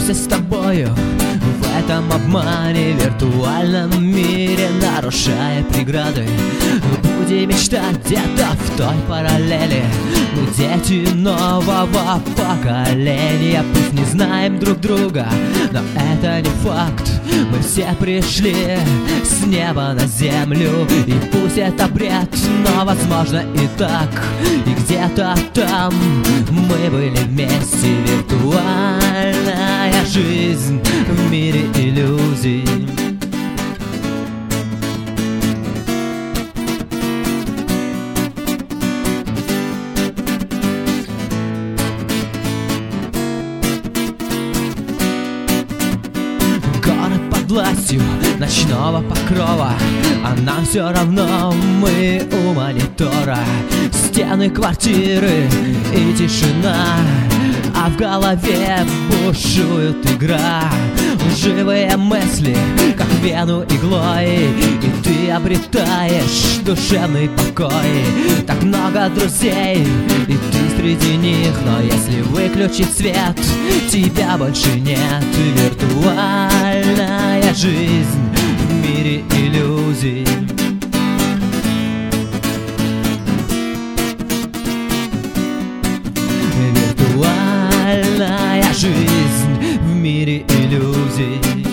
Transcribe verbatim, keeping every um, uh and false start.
вместе с тобою в этом обмане, виртуальном мире, нарушая преграды. Будем мечтать где-то в той параллели. Мы дети нового поколения, пусть не знаем друг друга, но это не факт. Мы все пришли с неба на землю, и пусть это бред, но возможно и так. И где-то там мы были вместе. Виртуальная жизнь в мире иллюзий. Город под властью ночного покрова, а нам все равно, мы у монитора. Стены квартиры и тишина, а в голове бушует игра. Лживые мысли, как вену иглой, и ты обретаешь душевный покой. Так много друзей, и ты среди них, но если выключить свет, тебя больше нет. Виртуальная жизнь в мире иллюзий. Виртуальная жизнь в мире иллюзий.